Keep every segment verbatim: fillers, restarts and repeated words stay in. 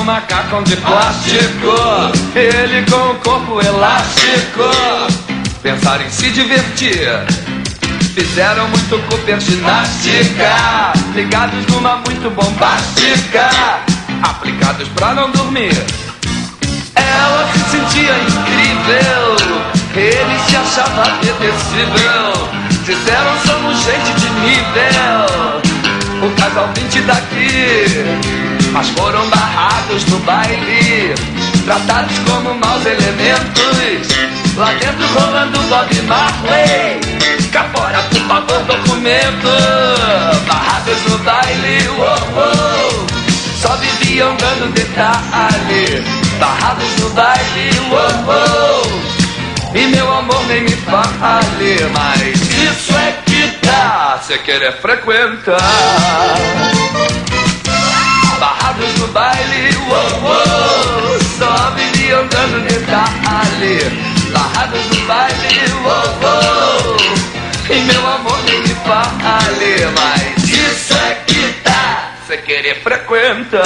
macacão de plástico, ele com o corpo elástico. Pensaram em se divertir, fizeram muito Cooper ginástica, ligados numa muito bombástica, aplicados pra não dormir. Ela se sentia incrível, ele se achava apetecível. Disseram somos gente de nível, o casal vinte daqui, mas foram barrados no baile, tratados como maus elementos. Lá dentro rolando Bob Marley, cá fora por favor documento. Barrados no baile, uou, uou, só viviam dando detalhe. Barrados no baile, uou, uou, e meu amor nem me fale. Mas isso é que dá cê querer frequentar. Barrados no baile, uou, uou, só viviam dando detalhe. Barrados no baile, uou, uou, e meu amor nem me fale. Mas isso é que dá cê querer frequentar.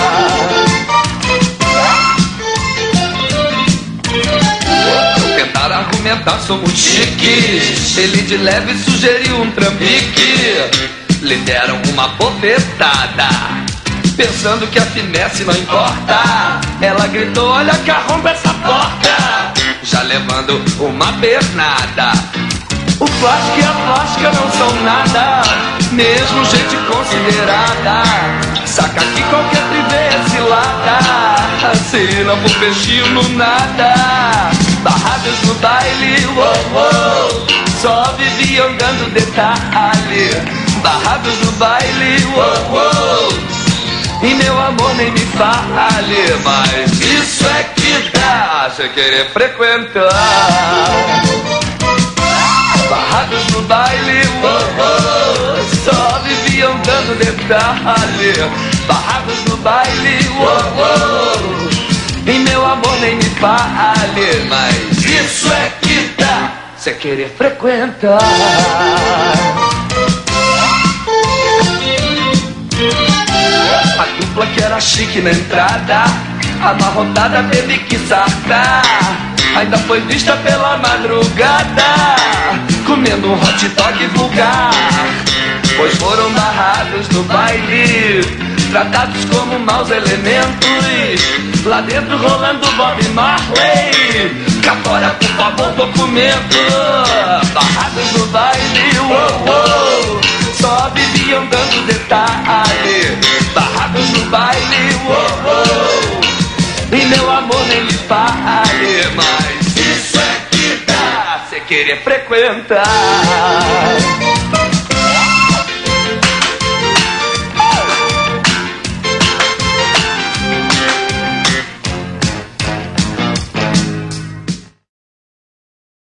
Tentaram argumentar, somos chiques, ele de leve sugeriu um trambique. Lhe deram uma bofetada, pensando que a finesse não importa. Ela gritou, olha que arromba essa porta, já levando uma pernada. O plástico e a plástica não são nada, mesmo gente considerada. Saca que qualquer privê é cilada, se não for peixinho no nada. Barrados no baile, uou, uou, só viviam dando detalhe. Barrados no baile, uou, uou, e meu amor nem me fale. Mas isso é que dá cê querer frequentar. Barrados no baile, uou, uou, só viviam dando detalhe. Barrados no baile, uou, uou, e meu amor nem me fale. Mas isso é que dá cê querer frequentar. A dupla que era chique na entrada, amarrotada teve que sartar. Ainda foi vista pela madrugada, comendo um hot dog vulgar. Pois foram barrados no baile, tratados como maus elementos. Lá dentro rolando Bob Marley, cá fora por favor documento. Barrados no baile, uou, uou, só viviam dando detalhe. Barrados no baile, uou, uou, e meu amor nem me fale. Mas isso é que dá cê querer frequentar.